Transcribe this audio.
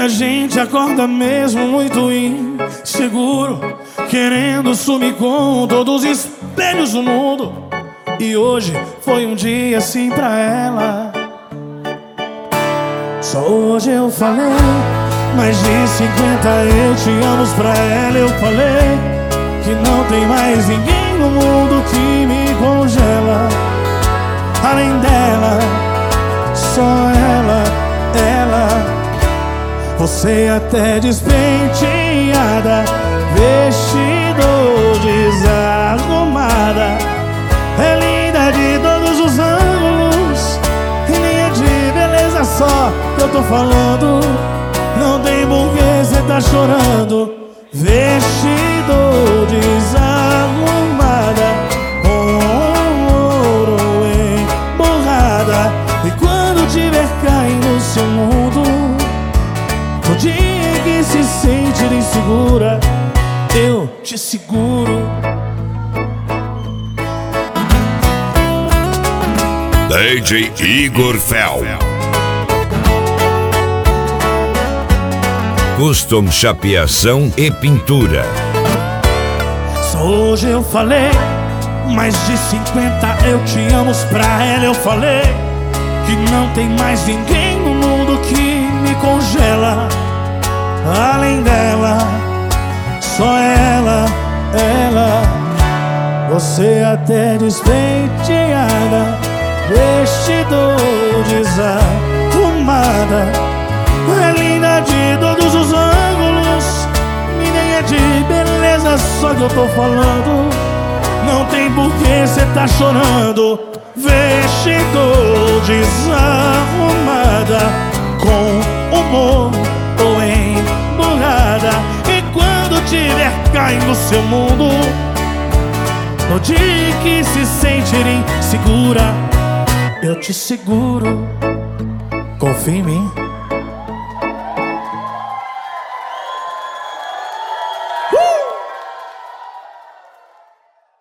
a gente acorda mesmo muito inseguro, querendo sumir com todos os espelhos do mundo. E hoje foi um dia assim pra ela. Só hoje eu falei mais de 50 eu te amo pra ela. Eu falei que não tem mais ninguém no mundo que me congela. Além dela, só ela. Você até despenteada, vestido desarrumada, é linda de todos os ângulos, e nem é de beleza só que eu tô falando. Não tem porquê cê tá chorando. Vestido desarrumada, com ouro emborrada. E quando tiver caindo no seu mundo, no dia que se sentir insegura, eu te seguro. DJ Igor Fel. Custom chapeação e pintura. Só hoje eu falei mais de 50 eu te amo pra ela. Eu falei que não tem mais ninguém no mundo que me congela. Além dela, só ela. Você até despenteada, vestido desarrumada, é linda de todos os ângulos, e nem é de beleza só que eu tô falando. Não tem porquê cê tá chorando. Vestido desarrumada, com humor ou emburrada. E quando tiver caindo no seu mundo, no dia que se sentir insegura, eu te seguro. Confia em mim.